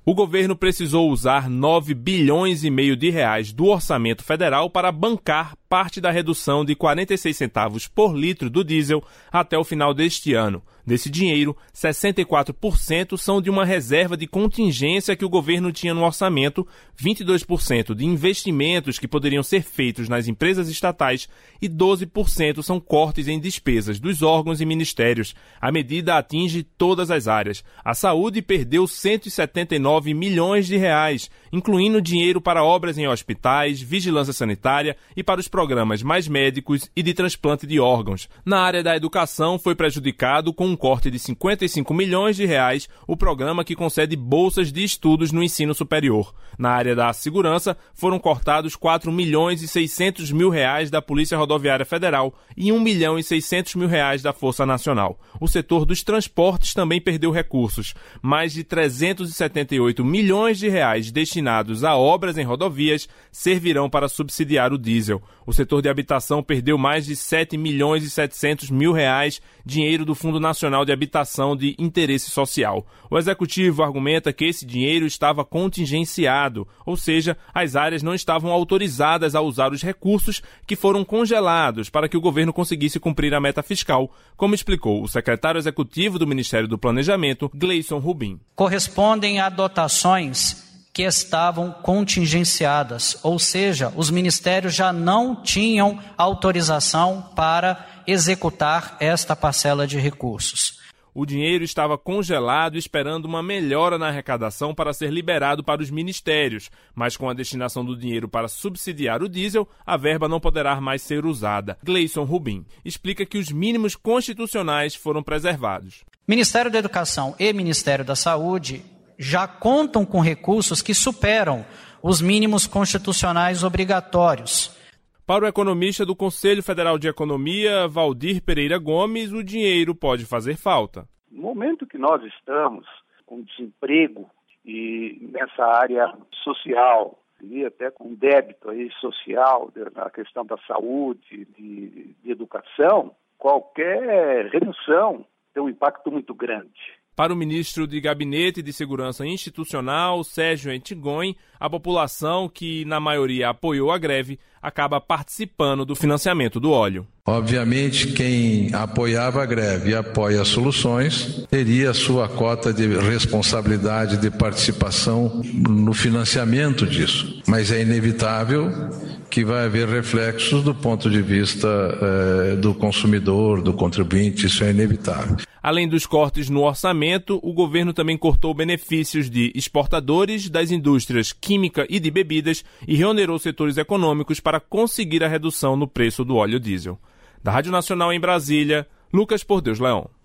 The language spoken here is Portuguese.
O governo precisou usar 9 bilhões e meio de reais do orçamento federal para bancar parte da redução de 46 centavos por litro do diesel até o final deste ano. Desse dinheiro, 64% são de uma reserva de contingência que o governo tinha no orçamento, 22% de investimentos que poderiam ser feitos nas empresas estatais e 12% são cortes em despesas dos órgãos e ministérios. A medida atinge todas as áreas. A saúde perdeu 179 milhões de reais, incluindo dinheiro para obras em hospitais, vigilância sanitária e para os programas Mais Médicos e de transplante de órgãos. Na área da educação, foi prejudicado com um corte de 55 milhões de reais o programa que concede bolsas de estudos no ensino superior. Na área da segurança, foram cortados 4 milhões e 600 mil reais da Polícia Rodoviária Federal e 1 milhão e 600 mil reais da Força Nacional. O setor dos transportes também perdeu recursos. Mais de 378 milhões de reais destinados a obras em rodovias servirão para subsidiar o diesel. O setor de habitação perdeu mais de 7 milhões e 700 mil reais, dinheiro do Fundo Nacional de Habitação de Interesse Social. O executivo argumenta que esse dinheiro estava contingenciado, ou seja, as áreas não estavam autorizadas a usar os recursos que foram congelados para que o governo conseguisse cumprir a meta fiscal, como explicou o secretário executivo do Ministério do Planejamento, Gleison Rubim. Correspondem a dotações que estavam contingenciadas, ou seja, os ministérios já não tinham autorização para executar esta parcela de recursos. O dinheiro estava congelado esperando uma melhora na arrecadação para ser liberado para os ministérios, mas com a destinação do dinheiro para subsidiar o diesel, a verba não poderá mais ser usada. Gleison Rubim explica que os mínimos constitucionais foram preservados. Ministério da Educação e Ministério da Saúde já contam com recursos que superam os mínimos constitucionais obrigatórios. Para o economista do Conselho Federal de Economia, Valdir Pereira Gomes, o dinheiro pode fazer falta. No momento que nós estamos com desemprego e nessa área social, e até com débito aí social, na questão da saúde, de educação, qualquer redução tem um impacto muito grande. Para o ministro de Gabinete de Segurança Institucional, Sérgio Ettingoin, a população, que na maioria apoiou a greve, acaba participando do financiamento do óleo. Obviamente, quem apoiava a greve e apoia as soluções teria a sua cota de responsabilidade de participação no financiamento disso. Mas é inevitável que vai haver reflexos do ponto de vista do consumidor, do contribuinte, isso é inevitável. Além dos cortes no orçamento, o governo também cortou benefícios de exportadores das indústrias química e de bebidas e reonerou setores econômicos para conseguir a redução no preço do óleo diesel. Da Rádio Nacional em Brasília, Lucas Por Deus Leão.